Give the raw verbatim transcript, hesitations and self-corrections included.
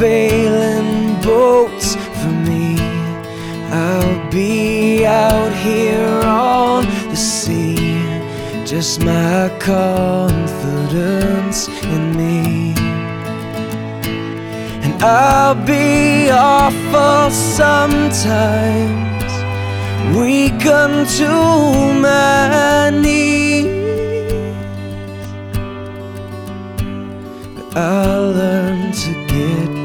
bailing boats for me. I'll be out here on the sea, just my confidence in me. And I'll be awful sometimes, weak unto my